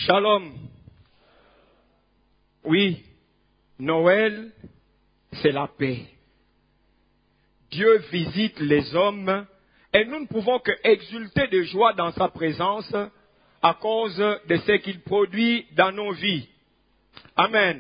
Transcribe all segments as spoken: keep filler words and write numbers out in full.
Shalom. Oui, Noël, c'est la paix. Dieu visite les hommes et nous ne pouvons que exulter de joie dans sa présence à cause de ce qu'il produit dans nos vies. Amen.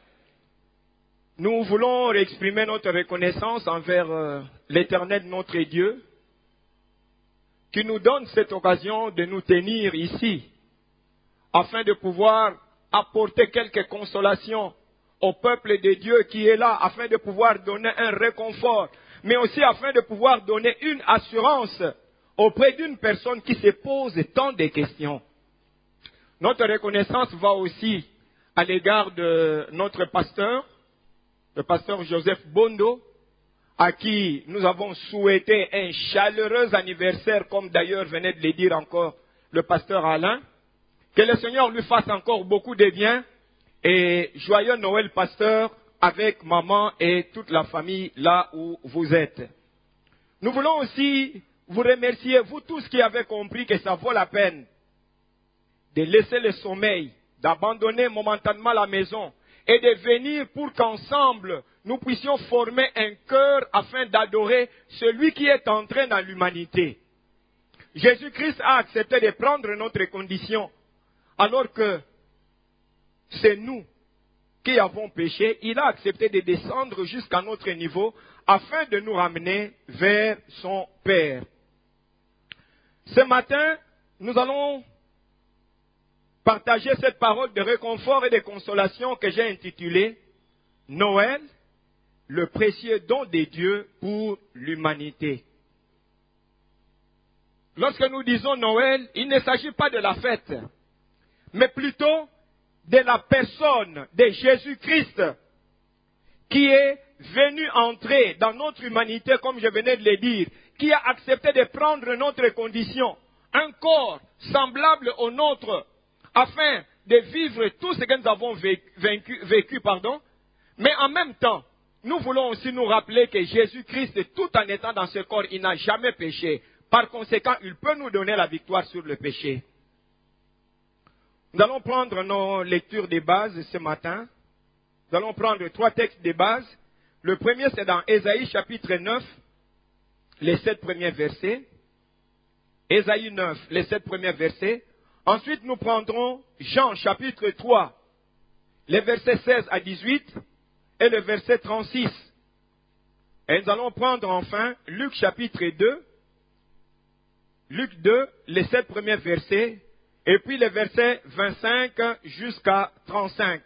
Nous voulons exprimer notre reconnaissance envers euh, l'Éternel notre Dieu qui nous donne cette occasion de nous tenir ici afin de pouvoir apporter quelques consolations au peuple de Dieu qui est là, afin de pouvoir donner un réconfort, mais aussi afin de pouvoir donner une assurance auprès d'une personne qui se pose tant de questions. Notre reconnaissance va aussi à l'égard de notre pasteur, le pasteur Joseph Bondo, à qui nous avons souhaité un chaleureux anniversaire, comme d'ailleurs venait de le dire encore le pasteur Alain. Que le Seigneur lui fasse encore beaucoup de bien et joyeux Noël, pasteur, avec maman et toute la famille là où vous êtes. Nous voulons aussi vous remercier, vous tous qui avez compris que ça vaut la peine de laisser le sommeil, d'abandonner momentanément la maison et de venir pour qu'ensemble nous puissions former un cœur afin d'adorer celui qui est entré dans l'humanité. Jésus-Christ a accepté de prendre notre condition. Alors que c'est nous qui avons péché, il a accepté de descendre jusqu'à notre niveau afin de nous ramener vers son Père. Ce matin, nous allons partager cette parole de réconfort et de consolation que j'ai intitulée Noël, le précieux don de Dieu pour l'humanité. Lorsque nous disons Noël, il ne s'agit pas de la fête, mais plutôt de la personne de Jésus-Christ qui est venu entrer dans notre humanité, comme je venais de le dire, qui a accepté de prendre notre condition, un corps semblable au nôtre, afin de vivre tout ce que nous avons vécu, vécu, pardon. Mais en même temps, nous voulons aussi nous rappeler que Jésus-Christ, tout en étant dans ce corps, il n'a jamais péché. Par conséquent, il peut nous donner la victoire sur le péché. Nous allons prendre nos lectures de base ce matin. Nous allons prendre trois textes de base. Le premier, c'est dans Ésaïe chapitre neuf, les sept premiers versets. Ésaïe neuf, les sept premiers versets. Ensuite, nous prendrons Jean chapitre trois, les versets seize à dix-huit et le verset trente-six. Et nous allons prendre enfin Luc chapitre deux, Luc deux, les sept premiers versets. Et puis les versets vingt-cinq jusqu'à trente-cinq.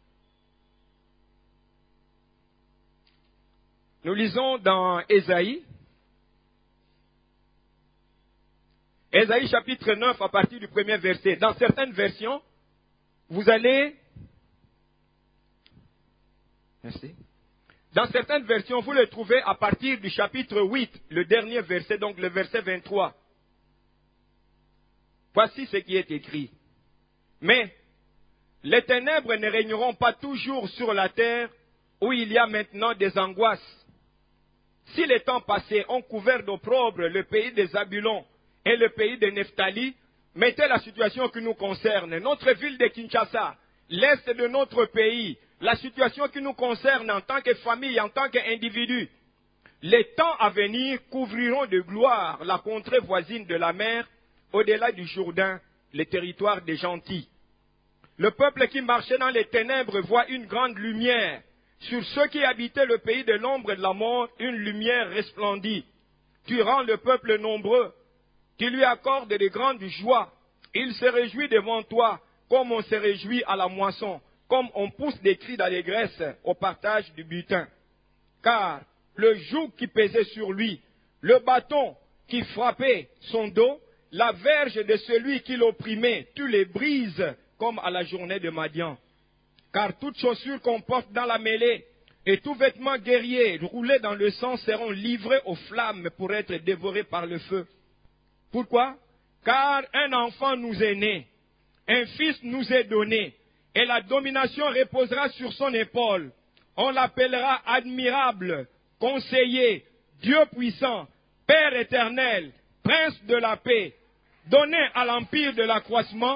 Nous lisons dans Ésaïe. Ésaïe chapitre neuf à partir du premier verset. Dans certaines versions, vous allez... Merci. Dans certaines versions, vous le trouvez à partir du chapitre huit, le dernier verset, donc le verset vingt-trois. Voici ce qui est écrit. Mais les ténèbres ne régneront pas toujours sur la terre où il y a maintenant des angoisses. Si les temps passés ont couvert d'opprobre le pays des Zabulons et le pays de Nephtali, mettez la situation qui nous concerne, notre ville de Kinshasa, l'est de notre pays, la situation qui nous concerne en tant que famille, en tant qu'individu. Les temps à venir couvriront de gloire la contrée voisine de la mer, au-delà du Jourdain, les territoires des gentils. Le peuple qui marchait dans les ténèbres voit une grande lumière. Sur ceux qui habitaient le pays de l'ombre et de la mort, une lumière resplendit. Tu rends le peuple nombreux, tu lui accordes de grandes joies. Il se réjouit devant toi, comme on se réjouit à la moisson, comme on pousse des cris d'allégresse au partage du butin. Car le joug qui pesait sur lui, le bâton qui frappait son dos, la verge de celui qui l'opprimait, tu les brises comme à la journée de Madian. Car toute chaussure qu'on porte dans la mêlée et tout vêtement guerrier roulé dans le sang seront livrés aux flammes pour être dévorés par le feu. Pourquoi? Car un enfant nous est né, un fils nous est donné, et la domination reposera sur son épaule. On l'appellera admirable, conseiller, Dieu puissant, Père éternel, Prince de la paix. Donné à l'empire de l'accroissement,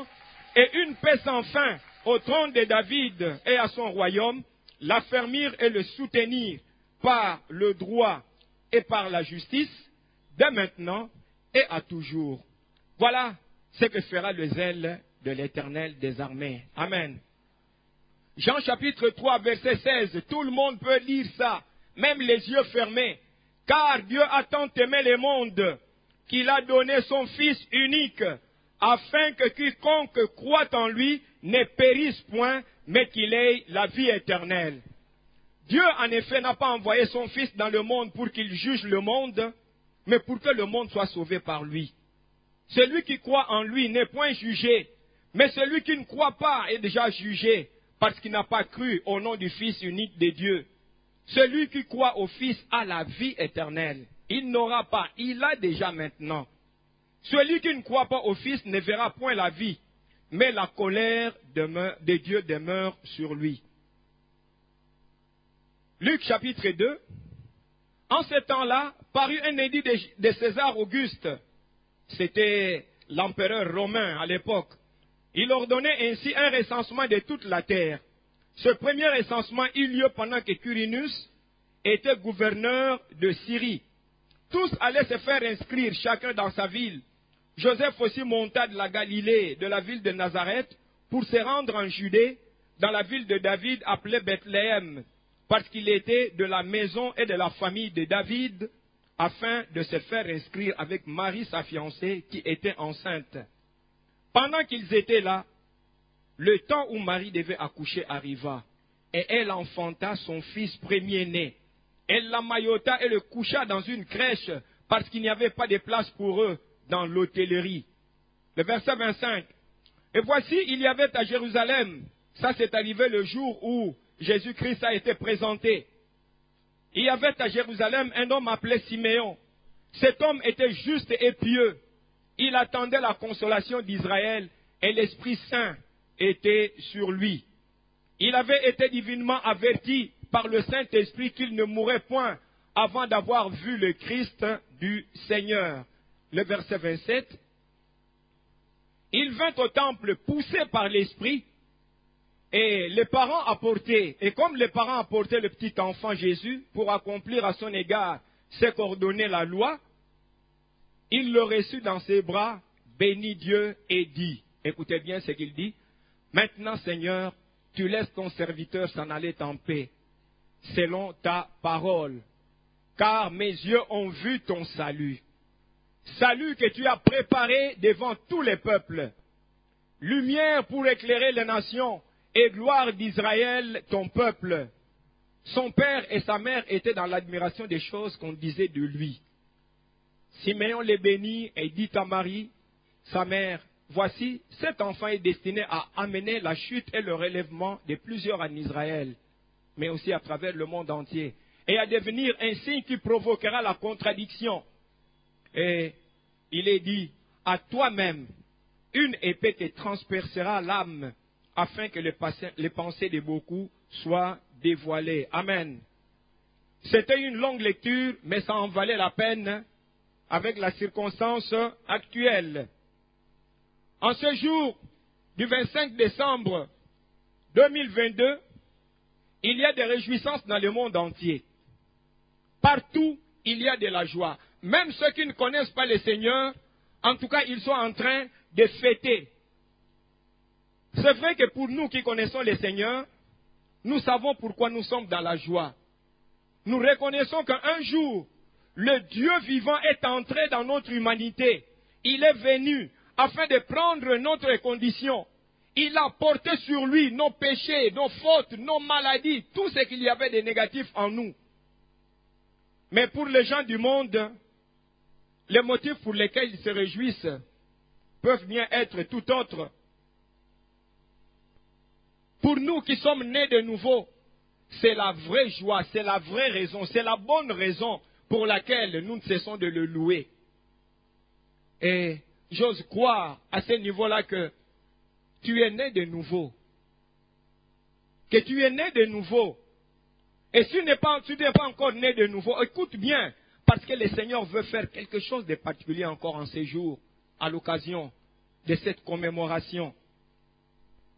et une paix sans fin au trône de David et à son royaume, l'affermir et le soutenir par le droit et par la justice, dès maintenant et à toujours. Voilà ce que fera le zèle de l'Éternel des armées. Amen. Jean chapitre trois, verset seize, tout le monde peut lire ça, même les yeux fermés. Car Dieu a tant aimé le monde qu'il a donné son Fils unique, afin que quiconque croit en lui ne périsse point, mais qu'il ait la vie éternelle. Dieu, en effet, n'a pas envoyé son Fils dans le monde pour qu'il juge le monde, mais pour que le monde soit sauvé par lui. Celui qui croit en lui n'est point jugé, mais celui qui ne croit pas est déjà jugé, parce qu'il n'a pas cru au nom du Fils unique de Dieu. Celui qui croit au Fils a la vie éternelle. Il n'aura pas, il a déjà maintenant. Celui qui ne croit pas au Fils ne verra point la vie, mais la colère demeure, de Dieu demeure sur lui. Luc chapitre deux. En ce temps-là, parut un édit de, de César Auguste. C'était l'empereur romain à l'époque. Il ordonnait ainsi un recensement de toute la terre. Ce premier recensement eut lieu pendant que Quirinus était gouverneur de Syrie. Tous allaient se faire inscrire, chacun dans sa ville. Joseph aussi monta de la Galilée, de la ville de Nazareth, pour se rendre en Judée, dans la ville de David appelée Bethléem, parce qu'il était de la maison et de la famille de David, afin de se faire inscrire avec Marie, sa fiancée, qui était enceinte. Pendant qu'ils étaient là, le temps où Marie devait accoucher arriva, et elle enfanta son fils premier-né. Elle l'emmaillota et le coucha dans une crèche, parce qu'il n'y avait pas de place pour eux dans l'hôtellerie. Le verset vingt-cinq. Et voici, il y avait à Jérusalem, ça c'est arrivé le jour où Jésus-Christ a été présenté. Il y avait à Jérusalem un homme appelé Siméon. Cet homme était juste et pieux. Il attendait la consolation d'Israël et l'Esprit Saint était sur lui. Il avait été divinement averti par le Saint-Esprit qu'il ne mourrait point avant d'avoir vu le Christ du Seigneur. Le verset vingt-sept. Il vint au temple poussé par l'Esprit et les parents apportaient, et comme les parents apportaient le petit enfant Jésus pour accomplir à son égard ce qu'ordonnait la loi, il le reçut dans ses bras, bénit Dieu et dit, écoutez bien ce qu'il dit, maintenant Seigneur, tu laisses ton serviteur s'en aller en paix, selon ta parole, car mes yeux ont vu ton salut. Salut que tu as préparé devant tous les peuples, lumière pour éclairer les nations et gloire d'Israël, ton peuple. Son père et sa mère étaient dans l'admiration des choses qu'on disait de lui. Siméon les bénit et dit à Marie, sa mère, voici, cet enfant est destiné à amener la chute et le relèvement de plusieurs en Israël, mais aussi à travers le monde entier, et à devenir un signe qui provoquera la contradiction. Et il est dit, à toi-même, une épée te transpercera l'âme, afin que les, les pensées de beaucoup soient dévoilées. Amen. C'était une longue lecture, mais ça en valait la peine avec la circonstance actuelle. En ce jour du vingt-cinq décembre deux mille vingt-deux, il y a des réjouissances dans le monde entier. Partout, il y a de la joie. Même ceux qui ne connaissent pas le Seigneur, en tout cas, ils sont en train de fêter. C'est vrai que pour nous qui connaissons le Seigneur, nous savons pourquoi nous sommes dans la joie. Nous reconnaissons qu'un jour, le Dieu vivant est entré dans notre humanité. Il est venu afin de prendre notre condition. Il a porté sur lui nos péchés, nos fautes, nos maladies, tout ce qu'il y avait de négatif en nous. Mais pour les gens du monde, les motifs pour lesquels ils se réjouissent peuvent bien être tout autres. Pour nous qui sommes nés de nouveau, c'est la vraie joie, c'est la vraie raison, c'est la bonne raison pour laquelle nous ne cessons de le louer. Et j'ose croire à ce niveau-là que tu es né de nouveau. Que tu es né de nouveau. Et si tu n'es pas, tu n'es pas encore né de nouveau, écoute bien, parce que le Seigneur veut faire quelque chose de particulier encore en ces jours, à l'occasion de cette commémoration.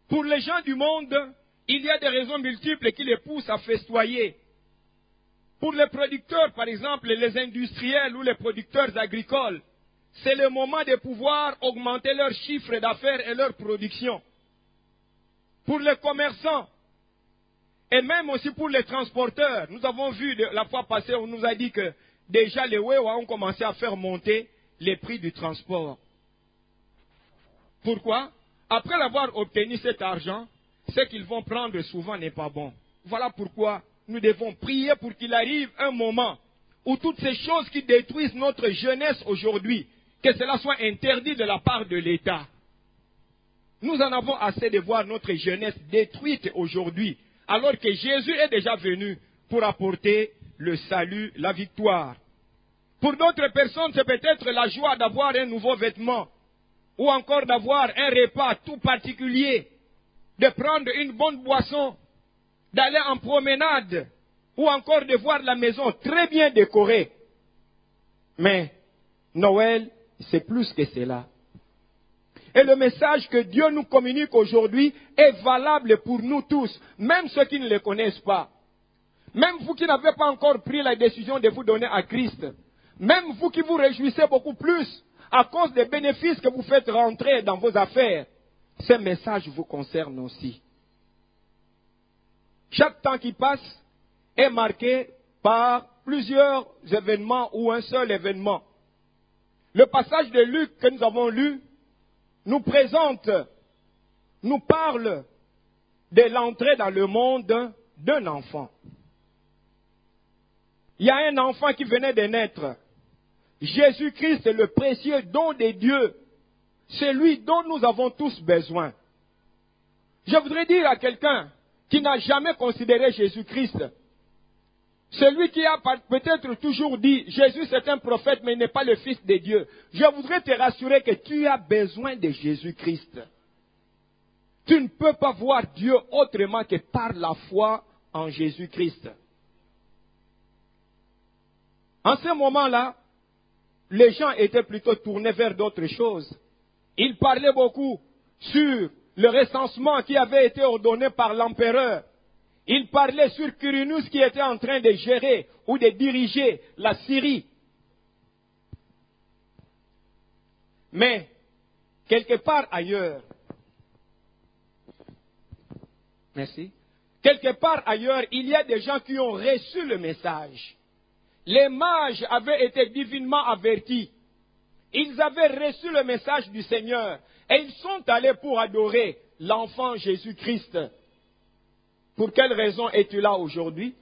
Pour les gens du monde, il y a des raisons multiples qui les poussent à festoyer. Pour les producteurs, par exemple, les industriels ou les producteurs agricoles, c'est le moment de pouvoir augmenter leur chiffre d'affaires et leur production. Pour les commerçants, et même aussi pour les transporteurs, nous avons vu de, la fois passée, on nous a dit que déjà les Wewa ont commencé à faire monter les prix du transport. Pourquoi? Après avoir obtenu cet argent, ce qu'ils vont prendre souvent n'est pas bon. Voilà pourquoi nous devons prier pour qu'il arrive un moment où toutes ces choses qui détruisent notre jeunesse aujourd'hui, que cela soit interdit de la part de l'État. Nous en avons assez de voir notre jeunesse détruite aujourd'hui, alors que Jésus est déjà venu pour apporter le salut, la victoire. Pour d'autres personnes, c'est peut-être la joie d'avoir un nouveau vêtement, ou encore d'avoir un repas tout particulier, de prendre une bonne boisson, d'aller en promenade, ou encore de voir la maison très bien décorée. Mais Noël, c'est plus que cela. Et le message que Dieu nous communique aujourd'hui est valable pour nous tous, même ceux qui ne le connaissent pas. Même vous qui n'avez pas encore pris la décision de vous donner à Christ. Même vous qui vous réjouissez beaucoup plus à cause des bénéfices que vous faites rentrer dans vos affaires. Ce message vous concerne aussi. Chaque temps qui passe est marqué par plusieurs événements ou un seul événement. Le passage de Luc que nous avons lu nous présente, nous parle de l'entrée dans le monde d'un enfant. Il y a un enfant qui venait de naître. Jésus-Christ est le précieux don de Dieu, celui dont nous avons tous besoin. Je voudrais dire à quelqu'un qui n'a jamais considéré Jésus-Christ, celui qui a peut-être toujours dit, Jésus c'est un prophète mais il n'est pas le Fils de Dieu. Je voudrais te rassurer que tu as besoin de Jésus-Christ. Tu ne peux pas voir Dieu autrement que par la foi en Jésus-Christ. En ce moment-là, les gens étaient plutôt tournés vers d'autres choses. Ils parlaient beaucoup sur le recensement qui avait été ordonné par l'empereur. Il parlait sur Quirinus qui était en train de gérer ou de diriger la Syrie. Mais, quelque part ailleurs, merci, quelque part ailleurs, il y a des gens qui ont reçu le message. Les mages avaient été divinement avertis. Ils avaient reçu le message du Seigneur et ils sont allés pour adorer l'enfant Jésus-Christ. Pour quelle raison es-tu là aujourd'hui?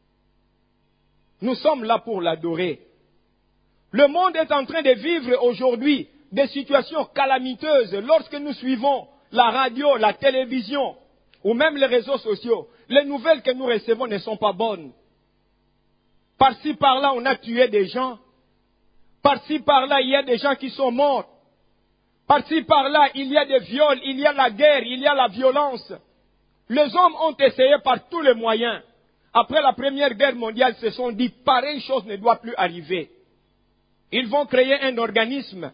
Nous sommes là pour l'adorer. Le monde est en train de vivre aujourd'hui des situations calamiteuses lorsque nous suivons la radio, la télévision ou même les réseaux sociaux. Les nouvelles que nous recevons ne sont pas bonnes. Par-ci, par-là, on a tué des gens. Par-ci, par-là, il y a des gens qui sont morts. Par-ci, par-là, il y a des viols, il y a la guerre, il y a la violence. Les hommes ont essayé par tous les moyens. Après la Première Guerre mondiale, ils se sont dit, pareille chose ne doit plus arriver. Ils vont créer un organisme.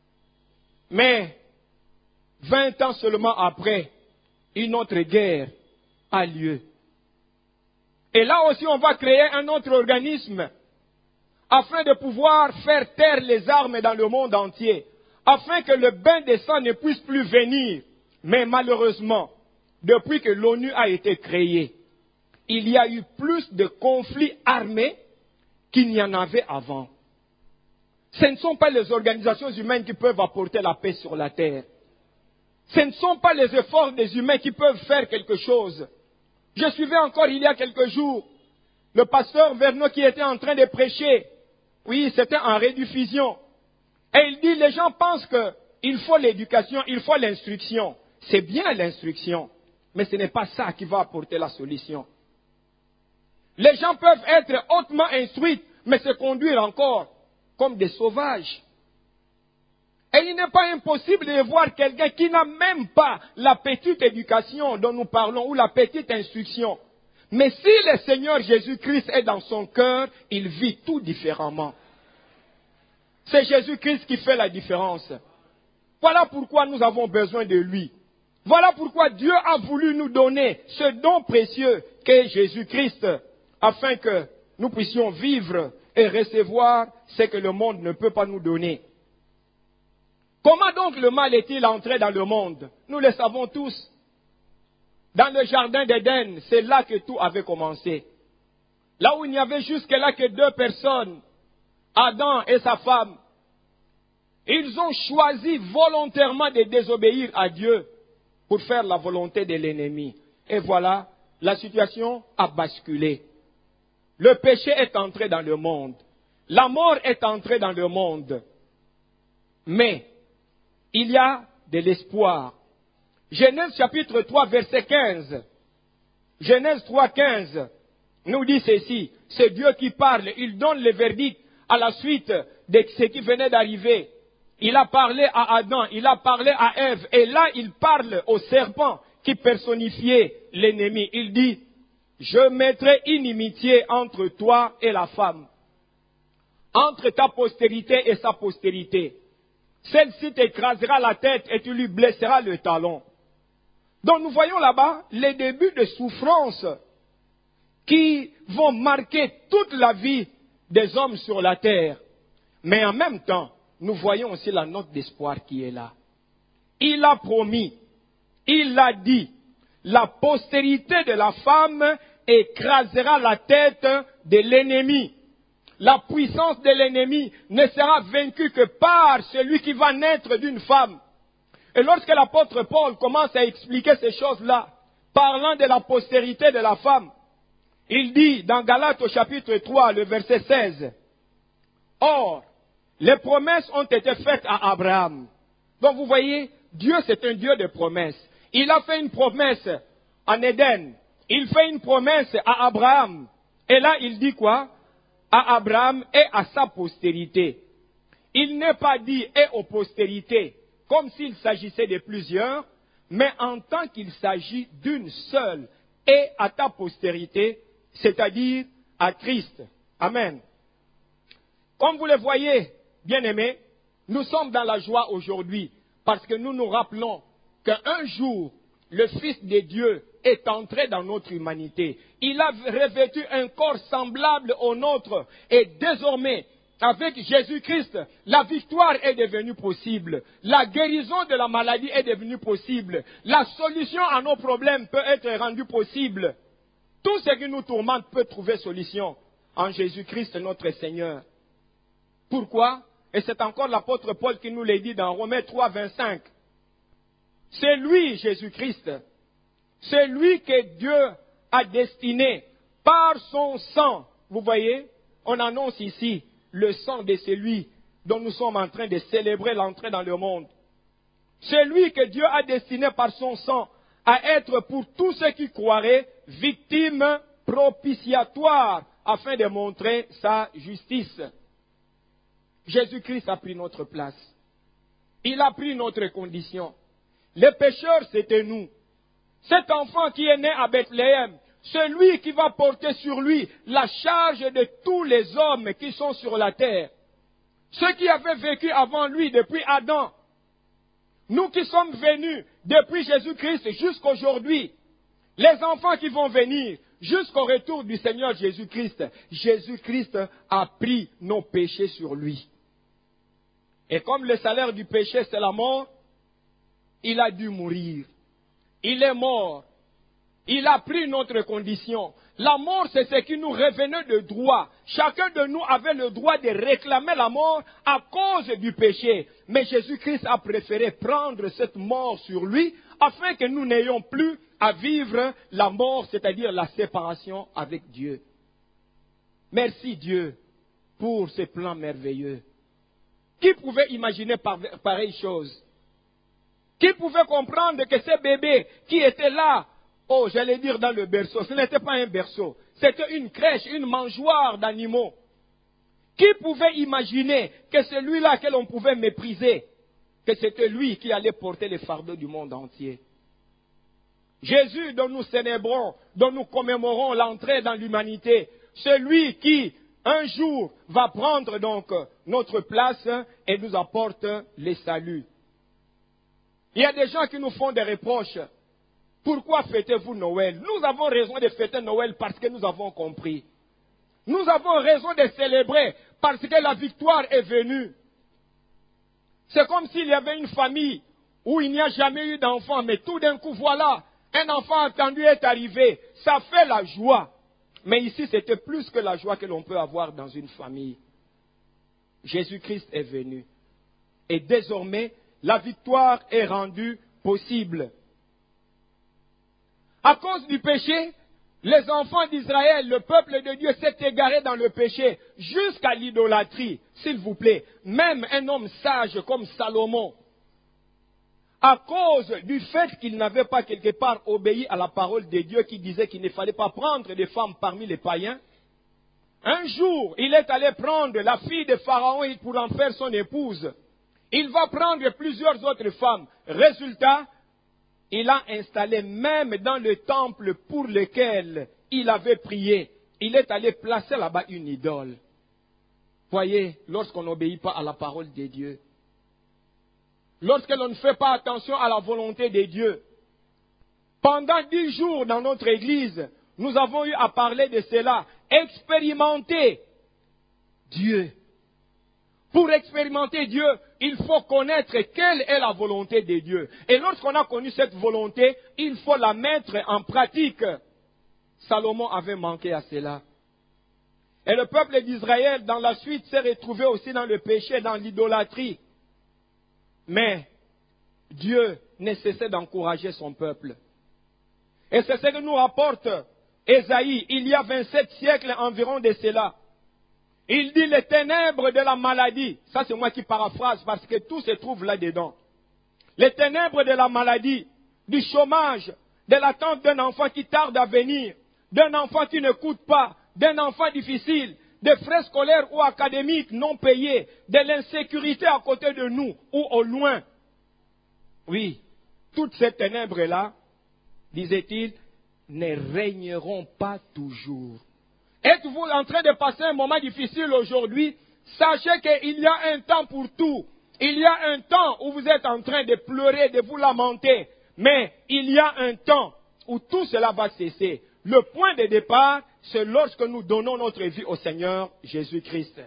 Mais, vingt ans seulement après, une autre guerre a lieu. Et là aussi, on va créer un autre organisme afin de pouvoir faire taire les armes dans le monde entier, afin que le bain de sang ne puisse plus venir. Mais malheureusement, depuis que l'ONU a été créée, il y a eu plus de conflits armés qu'il n'y en avait avant. Ce ne sont pas les organisations humaines qui peuvent apporter la paix sur la terre. Ce ne sont pas les efforts des humains qui peuvent faire quelque chose. Je suivais encore il y a quelques jours le pasteur Verneau qui était en train de prêcher. Oui, c'était en rediffusion. Et il dit, les gens pensent qu'il faut l'éducation, il faut l'instruction. C'est bien l'instruction, mais ce n'est pas ça qui va apporter la solution. Les gens peuvent être hautement instruits, mais se conduire encore comme des sauvages. Et il n'est pas impossible de voir quelqu'un qui n'a même pas la petite éducation dont nous parlons, ou la petite instruction. Mais si le Seigneur Jésus-Christ est dans son cœur, il vit tout différemment. C'est Jésus-Christ qui fait la différence. Voilà pourquoi nous avons besoin de lui. Voilà pourquoi Dieu a voulu nous donner ce don précieux qu'est Jésus-Christ, afin que nous puissions vivre et recevoir ce que le monde ne peut pas nous donner. Comment donc le mal est-il entré dans le monde? Nous le savons tous. Dans le jardin d'Éden, c'est là que tout avait commencé. Là où il n'y avait jusque-là que deux personnes, Adam et sa femme, ils ont choisi volontairement de désobéir à Dieu pour faire la volonté de l'ennemi. Et voilà, la situation a basculé. Le péché est entré dans le monde. La mort est entrée dans le monde. Mais il y a de l'espoir. Genèse chapitre trois, verset quinze. Genèse trois, quinze nous dit ceci. C'est Dieu qui parle. Il donne le verdict à la suite de ce qui venait d'arriver. Il a parlé à Adam, il a parlé à Ève. Et là, il parle au serpent qui personnifiait l'ennemi. Il dit, je mettrai inimitié entre toi et la femme, entre ta postérité et sa postérité. Celle-ci t'écrasera la tête et tu lui blesseras le talon. Donc nous voyons là-bas les débuts de souffrance qui vont marquer toute la vie des hommes sur la terre. Mais en même temps, nous voyons aussi la note d'espoir qui est là. Il a promis, il a dit, la postérité de la femme écrasera la tête de l'ennemi. La puissance de l'ennemi ne sera vaincue que par celui qui va naître d'une femme. Et lorsque l'apôtre Paul commence à expliquer ces choses-là, parlant de la postérité de la femme, il dit dans Galates au chapitre trois, le verset seize, « Or, les promesses ont été faites à Abraham. » Donc vous voyez, Dieu c'est un Dieu de promesses. Il a fait une promesse en Éden. Il fait une promesse à Abraham. Et là, il dit quoi? À Abraham et à sa postérité. Il n'est pas dit et aux postérités, comme s'il s'agissait de plusieurs, mais en tant qu'il s'agit d'une seule, et à ta postérité, c'est-à-dire à Christ. Amen. Comme vous le voyez, bien-aimés, nous sommes dans la joie aujourd'hui, parce que nous nous rappelons qu'un jour, le Fils de Dieu est entré dans notre humanité. Il a revêtu un corps semblable au nôtre. Et désormais, avec Jésus-Christ, la victoire est devenue possible. La guérison de la maladie est devenue possible. La solution à nos problèmes peut être rendue possible. Tout ce qui nous tourmente peut trouver solution en Jésus-Christ notre Seigneur. Pourquoi? Et c'est encore l'apôtre Paul qui nous l'a dit dans Romains trois, vingt-cinq. C'est lui, Jésus-Christ, c'est lui que Dieu a destiné par son sang. Vous voyez, on annonce ici le sang de celui dont nous sommes en train de célébrer l'entrée dans le monde. C'est lui que Dieu a destiné par son sang à être pour tous ceux qui croiraient victime propitiatoire afin de montrer sa justice. Jésus-Christ a pris notre place. Il a pris notre condition. Les pécheurs, c'était nous. Cet enfant qui est né à Bethléem, celui qui va porter sur lui la charge de tous les hommes qui sont sur la terre. Ceux qui avaient vécu avant lui depuis Adam. Nous qui sommes venus depuis Jésus-Christ jusqu'aujourd'hui. Les enfants qui vont venir jusqu'au retour du Seigneur Jésus-Christ. Jésus-Christ a pris nos péchés sur lui. Et comme le salaire du péché c'est la mort, il a dû mourir. Il est mort. Il a pris notre condition. La mort, c'est ce qui nous revenait de droit. Chacun de nous avait le droit de réclamer la mort à cause du péché. Mais Jésus-Christ a préféré prendre cette mort sur lui afin que nous n'ayons plus à vivre la mort, c'est-à-dire la séparation avec Dieu. Merci Dieu pour ce plan merveilleux. Qui pouvait imaginer pareille chose? Qui pouvait comprendre que ce bébé qui était là, oh, j'allais dire dans le berceau, ce n'était pas un berceau, c'était une crèche, une mangeoire d'animaux. Qui pouvait imaginer que celui-là que l'on pouvait mépriser, que c'était lui qui allait porter les fardeaux du monde entier? Jésus dont nous célébrons, dont nous commémorons l'entrée dans l'humanité, celui qui, un jour, va prendre donc notre place et nous apporte le salut. Il y a des gens qui nous font des reproches. Pourquoi fêtez-vous Noël? Nous avons raison de fêter Noël parce que nous avons compris. Nous avons raison de célébrer parce que la victoire est venue. C'est comme s'il y avait une famille où il n'y a jamais eu d'enfant, mais tout d'un coup, voilà, un enfant attendu est arrivé. Ça fait la joie. Mais ici, c'était plus que la joie que l'on peut avoir dans une famille. Jésus-Christ est venu. Et désormais, la victoire est rendue possible. À cause du péché, les enfants d'Israël, le peuple de Dieu s'est égaré dans le péché jusqu'à l'idolâtrie. S'il vous plaît, même un homme sage comme Salomon, à cause du fait qu'il n'avait pas quelque part obéi à la parole de Dieu qui disait qu'il ne fallait pas prendre des femmes parmi les païens, un jour, il est allé prendre la fille de Pharaon pour en faire son épouse. Il va prendre plusieurs autres femmes. Résultat, il a installé même dans le temple pour lequel il avait prié, il est allé placer là-bas une idole. Voyez, lorsqu'on n'obéit pas à la parole de Dieu, lorsque l'on ne fait pas attention à la volonté de Dieu, pendant dix jours dans notre église, nous avons eu à parler de cela. Expérimenter Dieu. Pour expérimenter Dieu, il faut connaître quelle est la volonté de Dieu. Et lorsqu'on a connu cette volonté, il faut la mettre en pratique. Salomon avait manqué à cela. Et le peuple d'Israël, dans la suite, s'est retrouvé aussi dans le péché, dans l'idolâtrie. Mais Dieu ne cessait d'encourager son peuple. Et c'est ce que nous rapporte Ésaïe, il y a vingt-sept siècles environ de cela. Il dit les ténèbres de la maladie. Ça c'est moi qui paraphrase parce que tout se trouve là-dedans. Les ténèbres de la maladie, du chômage, de l'attente d'un enfant qui tarde à venir, d'un enfant qui ne coûte pas, d'un enfant difficile, des frais scolaires ou académiques non payés, de l'insécurité à côté de nous ou au loin. Oui, toutes ces ténèbres-là, disait-il, ne régneront pas toujours. Êtes-vous en train de passer un moment difficile aujourd'hui? Sachez qu'il y a un temps pour tout. Il y a un temps où vous êtes en train de pleurer, de vous lamenter. Mais il y a un temps où tout cela va cesser. Le point de départ, c'est lorsque nous donnons notre vie au Seigneur Jésus-Christ.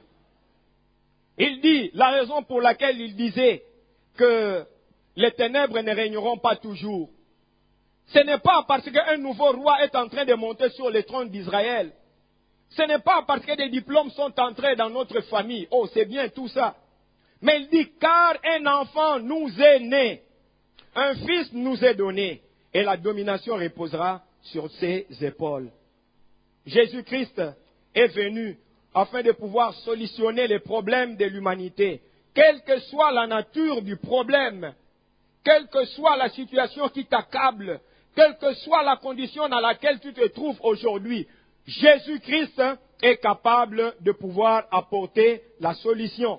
Il dit, la raison pour laquelle il disait que les ténèbres ne régneront pas toujours, ce n'est pas parce qu'un nouveau roi est en train de monter sur le trône d'Israël. Ce n'est pas parce que des diplômes sont entrés dans notre famille. Oh, c'est bien tout ça. Mais il dit, car un enfant nous est né, un fils nous est donné, et la domination reposera sur ses épaules. Jésus-Christ est venu afin de pouvoir solutionner les problèmes de l'humanité. Quelle que soit la nature du problème, quelle que soit la situation qui t'accable, quelle que soit la condition dans laquelle tu te trouves aujourd'hui, Jésus-Christ est capable de pouvoir apporter la solution.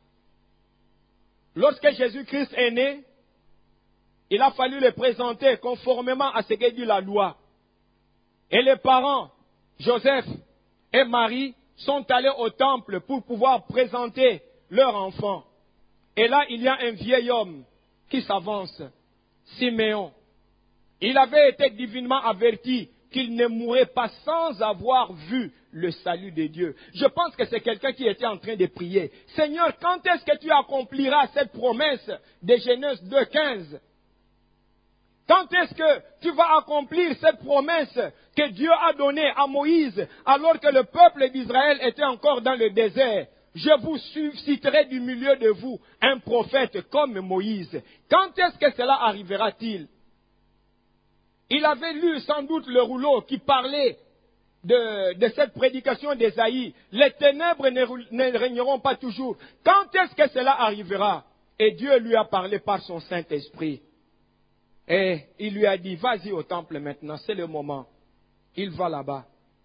Lorsque Jésus-Christ est né, il a fallu le présenter conformément à ce que dit la loi. Et les parents, Joseph et Marie, sont allés au temple pour pouvoir présenter leur enfant. Et là, il y a un vieil homme qui s'avance, Siméon. Il avait été divinement averti qu'il ne mourrait pas sans avoir vu le salut de Dieu. Je pense que c'est quelqu'un qui était en train de prier. Seigneur, quand est-ce que tu accompliras cette promesse de Genèse deux quinze? Quand est-ce que tu vas accomplir cette promesse que Dieu a donnée à Moïse alors que le peuple d'Israël était encore dans le désert? Je vous susciterai du milieu de vous un prophète comme Moïse. Quand est-ce que cela arrivera-t-il? Il avait lu sans doute le rouleau qui parlait de, de cette prédication d'Ésaïe. Les ténèbres ne, ne régneront pas toujours. Quand est-ce que cela arrivera? Et Dieu lui a parlé par son Saint-Esprit. Et il lui a dit, vas-y au temple maintenant, c'est le moment. Il va là-bas.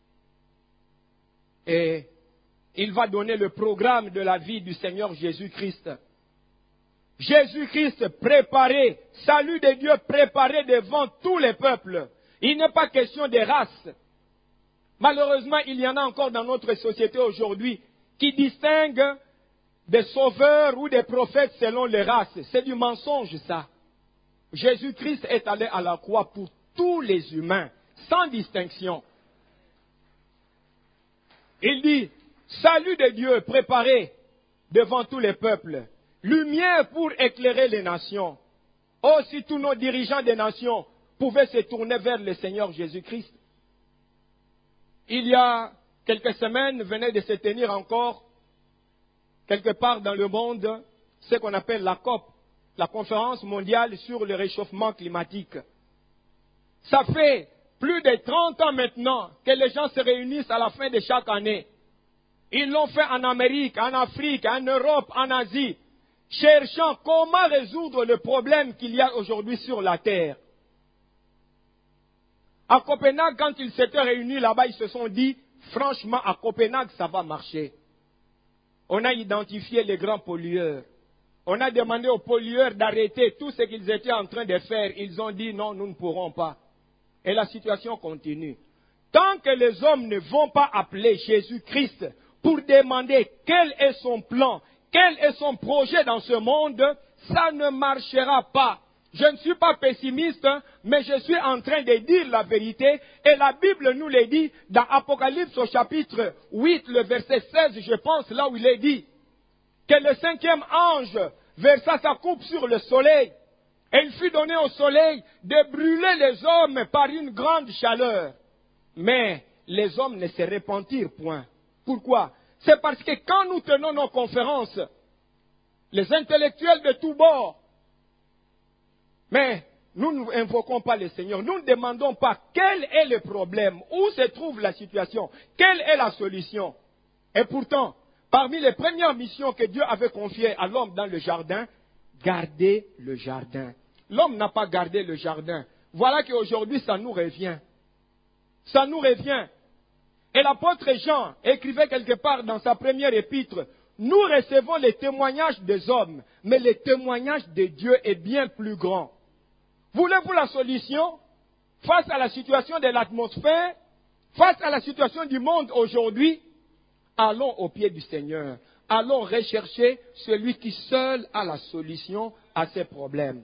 Et il va donner le programme de la vie du Seigneur Jésus-Christ. Jésus-Christ préparé, salut de Dieu préparé devant tous les peuples. Il n'est pas question de race. Malheureusement, il y en a encore dans notre société aujourd'hui qui distinguent des sauveurs ou des prophètes selon les races. C'est du mensonge ça. Jésus-Christ est allé à la croix pour tous les humains, sans distinction. Il dit, salut de Dieu préparé devant tous les peuples, lumière pour éclairer les nations. Oh, si tous nos dirigeants des nations pouvaient se tourner vers le Seigneur Jésus-Christ. Il y a quelques semaines, venait de se tenir encore, quelque part dans le monde, ce qu'on appelle la COP, la conférence mondiale sur le réchauffement climatique. Ça fait plus de trente ans maintenant que les gens se réunissent à la fin de chaque année. Ils l'ont fait en Amérique, en Afrique, en Europe, en Asie, cherchant comment résoudre le problème qu'il y a aujourd'hui sur la Terre. À Copenhague, quand ils s'étaient réunis là-bas, ils se sont dit, franchement, à Copenhague, ça va marcher. On a identifié les grands pollueurs. On a demandé aux pollueurs d'arrêter tout ce qu'ils étaient en train de faire. Ils ont dit, non, nous ne pourrons pas. Et la situation continue. Tant que les hommes ne vont pas appeler Jésus-Christ pour demander quel est son plan, quel est son projet dans ce monde, ça ne marchera pas. Je ne suis pas pessimiste, mais je suis en train de dire la vérité. Et la Bible nous le dit dans Apocalypse au chapitre huit, le verset seize, je pense, là où il est dit que le cinquième ange versa sa coupe sur le soleil. Et il fut donné au soleil de brûler les hommes par une grande chaleur. Mais les hommes ne se repentirent point. Pourquoi? C'est parce que quand nous tenons nos conférences, les intellectuels de tous bords, mais nous n'invoquons pas le Seigneur, nous ne demandons pas quel est le problème, où se trouve la situation, quelle est la solution. Et pourtant, parmi les premières missions que Dieu avait confiées à l'homme dans le jardin, garder le jardin. L'homme n'a pas gardé le jardin. Voilà qu'aujourd'hui, ça nous revient. Ça nous revient. Et l'apôtre Jean écrivait quelque part dans sa première épître, nous recevons les témoignages des hommes, mais le témoignage de Dieu est bien plus grand. Voulez-vous la solution face à la situation de l'atmosphère, face à la situation du monde aujourd'hui? Allons au pied du Seigneur. Allons rechercher celui qui seul a la solution à ces problèmes.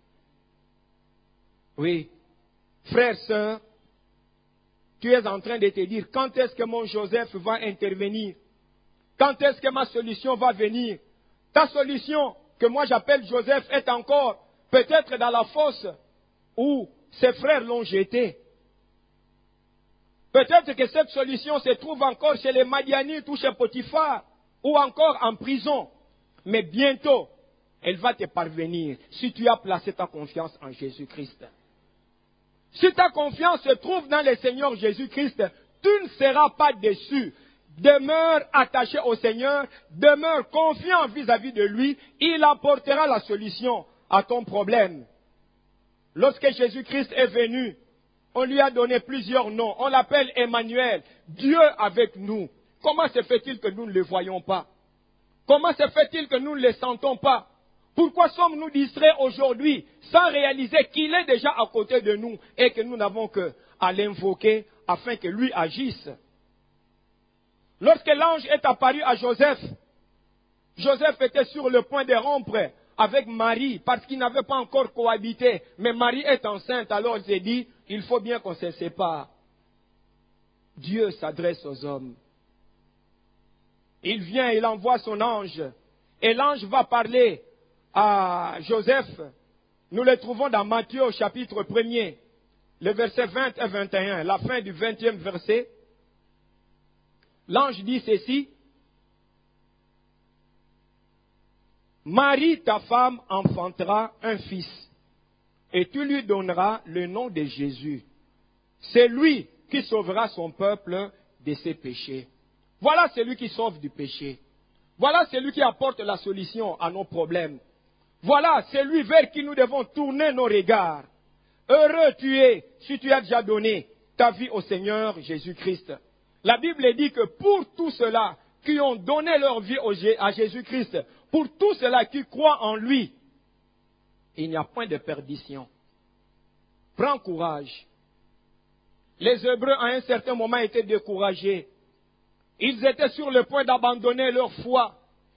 Oui, frère, sœur, tu es en train de te dire, quand est-ce que mon Joseph va intervenir? Quand est-ce que ma solution va venir? Ta solution, que moi j'appelle Joseph, est encore peut-être dans la fosse où ses frères l'ont jeté. Peut-être que cette solution se trouve encore chez les Madianites ou chez Potiphar, ou encore en prison. Mais bientôt, elle va te parvenir si tu as placé ta confiance en Jésus-Christ. Si ta confiance se trouve dans le Seigneur Jésus-Christ, tu ne seras pas déçu. Demeure attaché au Seigneur, demeure confiant vis-à-vis de lui, il apportera la solution à ton problème. Lorsque Jésus-Christ est venu, on lui a donné plusieurs noms. On l'appelle Emmanuel, Dieu avec nous. Comment se fait-il que nous ne le voyons pas? Comment se fait-il que nous ne le sentons pas? Pourquoi sommes-nous distraits aujourd'hui sans réaliser qu'il est déjà à côté de nous et que nous n'avons qu'à l'invoquer afin que lui agisse? Lorsque l'ange est apparu à Joseph, Joseph était sur le point de rompre avec Marie parce qu'il n'avait pas encore cohabité. Mais Marie est enceinte, alors il s'est dit, il faut bien qu'on se sépare. Dieu s'adresse aux hommes. Il vient, il envoie son ange. Et l'ange va parler à Joseph. Nous le trouvons dans Matthieu au chapitre premier, le verset vingt et vingt et un, la fin du vingtième verset. L'ange dit ceci. Marie, ta femme, enfantera un fils, et tu lui donneras le nom de Jésus. C'est lui qui sauvera son peuple de ses péchés. Voilà celui qui sauve du péché. Voilà celui qui apporte la solution à nos problèmes. Voilà celui vers qui nous devons tourner nos regards. Heureux tu es si tu as déjà donné ta vie au Seigneur Jésus-Christ. La Bible dit que pour tous ceux-là qui ont donné leur vie à Jésus-Christ, pour tous ceux-là qui croient en lui, il n'y a point de perdition. Prends courage. Les Hébreux, à un certain moment, étaient découragés. Ils étaient sur le point d'abandonner leur foi.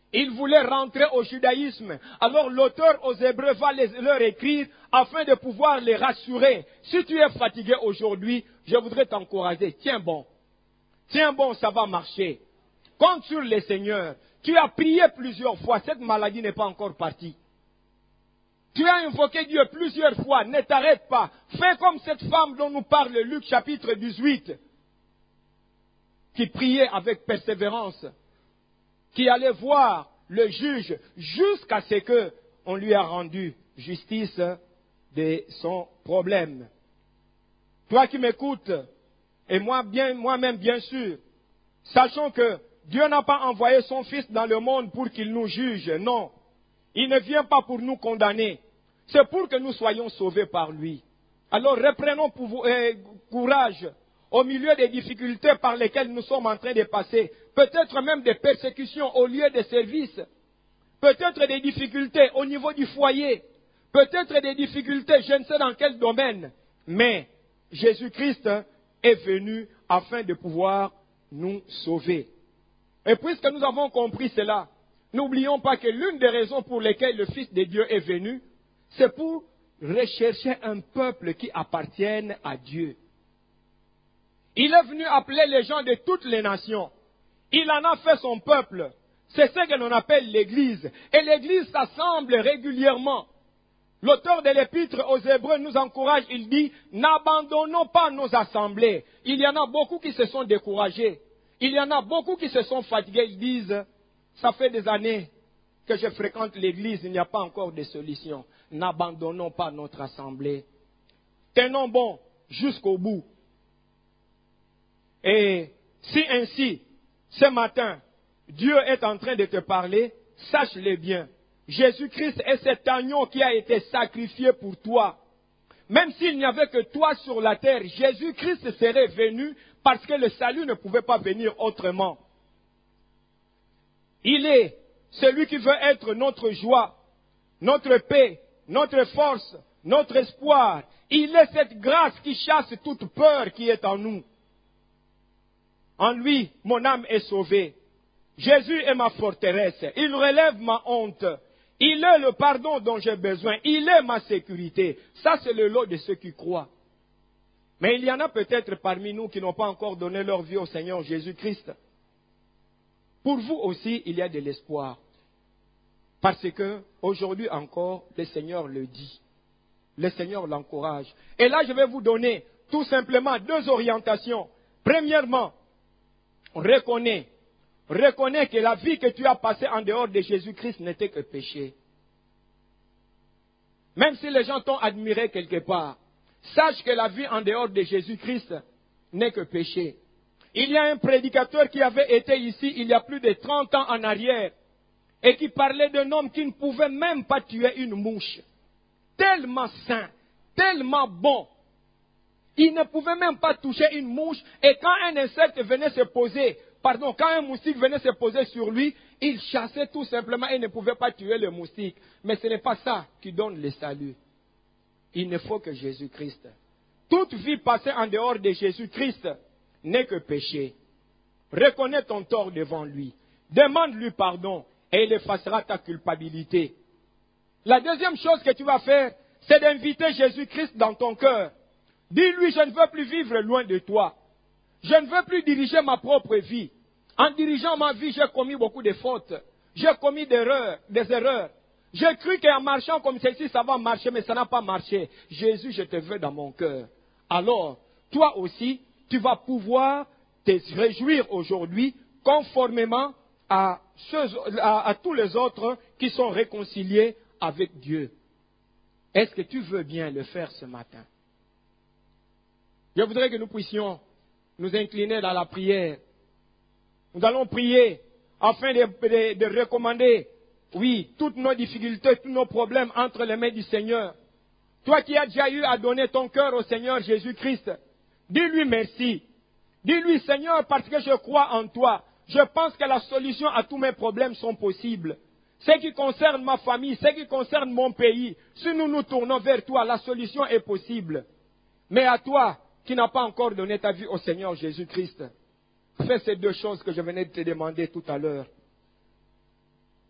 Ils voulaient rentrer au judaïsme. Alors l'auteur aux Hébreux va les, leur écrire afin de pouvoir les rassurer. Si tu es fatigué aujourd'hui, je voudrais t'encourager. Tiens bon. Tiens bon, ça va marcher. Compte sur le Seigneur. Tu as prié plusieurs fois. Cette maladie n'est pas encore partie. Tu as invoqué Dieu plusieurs fois. Ne t'arrête pas. Fais comme cette femme dont nous parle Luc chapitre dix-huit. Qui priait avec persévérance. Qui allait voir le juge jusqu'à ce que on lui a rendu justice de son problème. Toi qui m'écoutes, et moi bien, moi-même bien sûr, sachons que Dieu n'a pas envoyé son Fils dans le monde pour qu'il nous juge, non. Il ne vient pas pour nous condamner, c'est pour que nous soyons sauvés par lui. Alors reprenons courage au milieu des difficultés par lesquelles nous sommes en train de passer, peut-être même des persécutions au lieu de service, peut-être des difficultés au niveau du foyer, peut-être des difficultés, je ne sais dans quel domaine, mais Jésus-Christ est venu afin de pouvoir nous sauver. Et puisque nous avons compris cela, n'oublions pas que l'une des raisons pour lesquelles le Fils de Dieu est venu, c'est pour rechercher un peuple qui appartienne à Dieu. Il est venu appeler les gens de toutes les nations. Il en a fait son peuple. C'est ce que l'on appelle l'Église. Et l'Église s'assemble régulièrement. L'auteur de l'épître aux Hébreux nous encourage, il dit, n'abandonnons pas nos assemblées. Il y en a beaucoup qui se sont découragés. Il y en a beaucoup qui se sont fatigués. Ils disent, ça fait des années que je fréquente l'Église, il n'y a pas encore de solution. N'abandonnons pas notre assemblée. Tenons bon jusqu'au bout. Et si ainsi, ce matin, Dieu est en train de te parler, sache-le bien. Jésus-Christ est cet agneau qui a été sacrifié pour toi. Même s'il n'y avait que toi sur la terre, Jésus-Christ serait venu parce que le salut ne pouvait pas venir autrement. Il est celui qui veut être notre joie, notre paix, notre force, notre espoir. Il est cette grâce qui chasse toute peur qui est en nous. En lui, mon âme est sauvée. Jésus est ma forteresse. Il relève ma honte. Il est le pardon dont j'ai besoin. Il est ma sécurité. Ça, c'est le lot de ceux qui croient. Mais il y en a peut-être parmi nous qui n'ont pas encore donné leur vie au Seigneur Jésus-Christ. Pour vous aussi, il y a de l'espoir. Parce que, aujourd'hui encore, le Seigneur le dit. Le Seigneur l'encourage. Et là, je vais vous donner tout simplement deux orientations. Premièrement, reconnais, reconnais que la vie que tu as passée en dehors de Jésus-Christ n'était que péché. Même si les gens t'ont admiré quelque part, sache que la vie en dehors de Jésus-Christ n'est que péché. Il y a un prédicateur qui avait été ici il y a plus de trente ans en arrière et qui parlait d'un homme qui ne pouvait même pas tuer une mouche. Tellement saint, tellement bon. Il ne pouvait même pas toucher une mouche et quand un insecte venait se poser, pardon, quand un moustique venait se poser sur lui, il chassait tout simplement et ne pouvait pas tuer le moustique. Mais ce n'est pas ça qui donne le salut. Il ne faut que Jésus-Christ. Toute vie passée en dehors de Jésus-Christ n'est que péché. Reconnais ton tort devant lui. Demande-lui pardon et il effacera ta culpabilité. La deuxième chose que tu vas faire, c'est d'inviter Jésus-Christ dans ton cœur. Dis-lui, je ne veux plus vivre loin de toi. Je ne veux plus diriger ma propre vie. En dirigeant ma vie, j'ai commis beaucoup de fautes. J'ai commis des erreurs, des erreurs. J'ai cru qu'en marchant comme ceci, ça va marcher, mais ça n'a pas marché. Jésus, je te veux dans mon cœur. Alors, toi aussi, tu vas pouvoir te réjouir aujourd'hui conformément à, ceux, à, à tous les autres qui sont réconciliés avec Dieu. Est-ce que tu veux bien le faire ce matin? Je voudrais que nous puissions nous incliner dans la prière. Nous allons prier afin de, de, de recommander, oui, toutes nos difficultés, tous nos problèmes entre les mains du Seigneur. Toi qui as déjà eu à donner ton cœur au Seigneur Jésus-Christ, dis-lui merci. Dis-lui, Seigneur, parce que je crois en toi, je pense que la solution à tous mes problèmes sont possibles. Ce qui concerne ma famille, ce qui concerne mon pays, si nous nous tournons vers toi, la solution est possible. Mais à toi, qui n'as pas encore donné ta vie au Seigneur Jésus-Christ, fais ces deux choses que je venais de te demander tout à l'heure.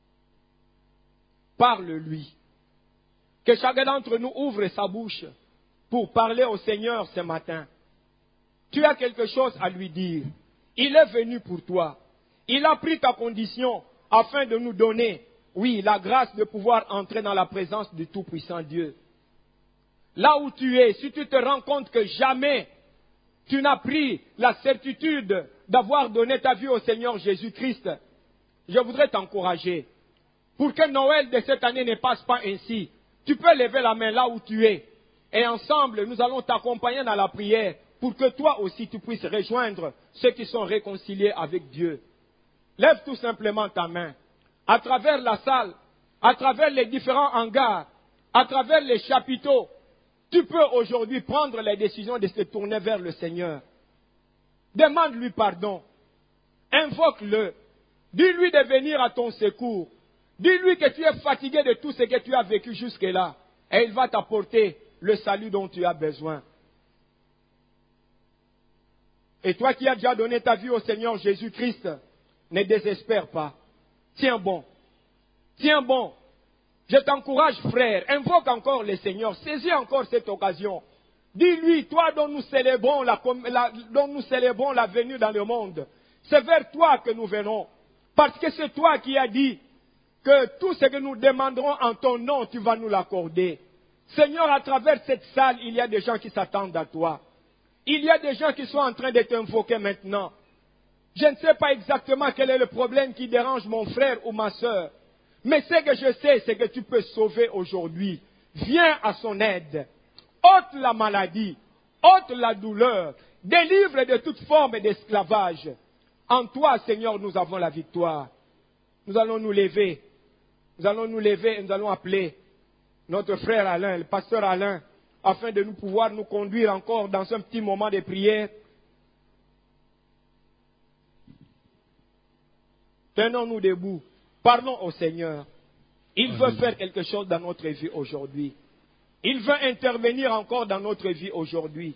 parle-lui. Que chacun d'entre nous ouvre sa bouche pour parler au Seigneur ce matin. Tu as quelque chose à lui dire. Il est venu pour toi. Il a pris ta condition afin de nous donner, oui, la grâce de pouvoir entrer dans la présence du Tout-Puissant Dieu. Là où tu es, si tu te rends compte que jamais tu n'as pris la certitude d'avoir donné ta vie au Seigneur Jésus-Christ, je voudrais t'encourager. Pour que Noël de cette année ne passe pas ainsi, tu peux lever la main là où tu es. Et ensemble, nous allons t'accompagner dans la prière pour que toi aussi tu puisses rejoindre ceux qui sont réconciliés avec Dieu. Lève tout simplement ta main. À travers la salle, à travers les différents hangars, à travers les chapiteaux, tu peux aujourd'hui prendre la décision de se tourner vers le Seigneur. Demande-lui pardon. Invoque-le. Dis-lui de venir à ton secours. Dis-lui que tu es fatigué de tout ce que tu as vécu jusque-là. Et il va t'apporter le salut dont tu as besoin. Et toi qui as déjà donné ta vie au Seigneur Jésus-Christ, ne désespère pas. Tiens bon. Tiens bon. Je t'encourage, frère. Invoque encore le Seigneur. Saisis encore cette occasion. Dis-lui, toi dont nous célébrons la, la, dont nous célébrons la venue dans le monde. C'est vers toi que nous venons. Parce que c'est toi qui as dit que tout ce que nous demanderons en ton nom, tu vas nous l'accorder. Seigneur, à travers cette salle, il y a des gens qui s'attendent à toi. Il y a des gens qui sont en train de t'invoquer maintenant. Je ne sais pas exactement quel est le problème qui dérange mon frère ou ma soeur. Mais ce que je sais, c'est que tu peux sauver aujourd'hui. Viens à son aide. Ôte la maladie. Ôte la douleur. Délivre de toute forme d'esclavage. En toi, Seigneur, nous avons la victoire. Nous allons nous lever. Nous allons nous lever et nous allons appeler notre frère Alain, le pasteur Alain, afin de nous pouvoir nous conduire encore dans un petit moment de prière. Tenons-nous debout. Parlons au Seigneur. Il veut faire quelque chose dans notre vie aujourd'hui. Il veut intervenir encore dans notre vie aujourd'hui.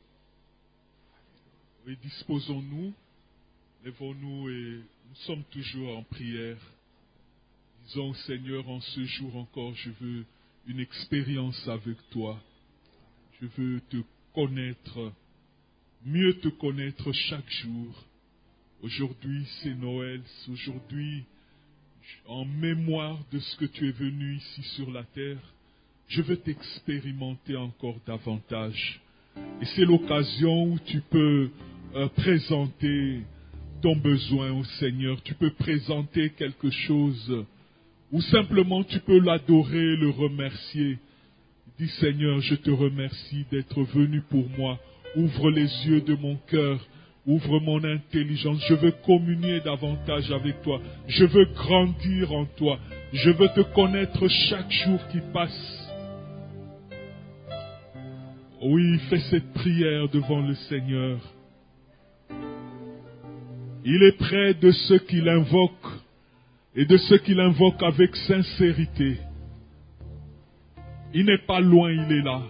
Oui, disposons-nous, lèvons-nous et nous sommes toujours en prière. Disons au Seigneur, en ce jour encore, je veux une expérience avec toi. Je veux te connaître, mieux te connaître chaque jour. Aujourd'hui, c'est Noël. Aujourd'hui, en mémoire de ce que tu es venu ici sur la terre, je veux t'expérimenter encore davantage. Et c'est l'occasion où tu peux euh, présenter ton besoin au Seigneur. Tu peux présenter quelque chose, ou simplement tu peux l'adorer, le remercier. Dis Seigneur, je te remercie d'être venu pour moi. Ouvre les yeux de mon cœur. Ouvre mon intelligence. Je veux communier davantage avec toi. Je veux grandir en toi. Je veux te connaître chaque jour qui passe. Oui, fais cette prière devant le Seigneur. Il est près de ceux qui l'invoquent et de ceux qui l'invoquent avec sincérité. Il n'est pas loin, il est là.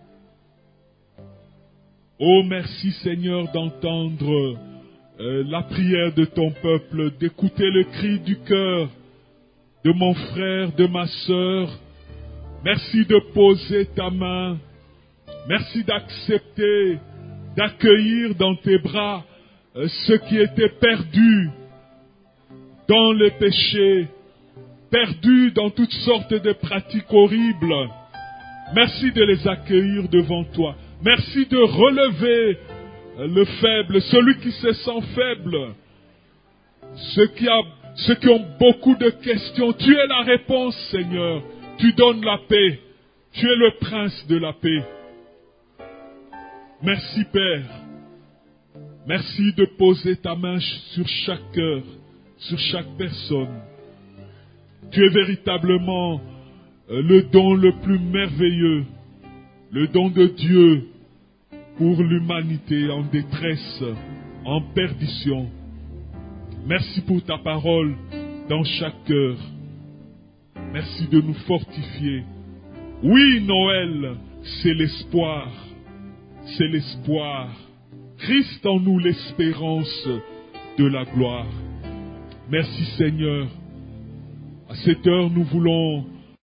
Oh, merci Seigneur d'entendre euh, la prière de ton peuple, d'écouter le cri du cœur de mon frère, de ma sœur. Merci de poser ta main. Merci d'accepter, d'accueillir dans tes bras euh, ceux qui étaient perdus dans le péché, perdus dans toutes sortes de pratiques horribles. Merci de les accueillir devant toi. Merci de relever le faible, celui qui se sent faible. Ceux qui, a, ceux qui ont beaucoup de questions, tu es la réponse, Seigneur. Tu donnes la paix. Tu es le prince de la paix. Merci, Père. Merci de poser ta main sur chaque cœur, sur chaque personne. Tu es véritablement le don le plus merveilleux, le don de Dieu pour l'humanité en détresse, en perdition. Merci pour ta parole dans chaque cœur. Merci de nous fortifier. Oui, Noël, c'est l'espoir. C'est l'espoir. Christ en nous l'espérance de la gloire. Merci Seigneur. À cette heure, nous voulons